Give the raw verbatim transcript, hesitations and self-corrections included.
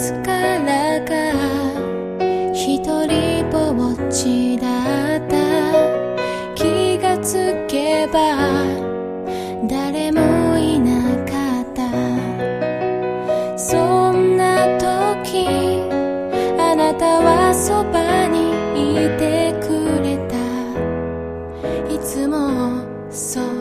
つからか一人ぼっちだった。気がつけば誰もいなかった。そんな時あなたはそばにいてくれた。いつもそう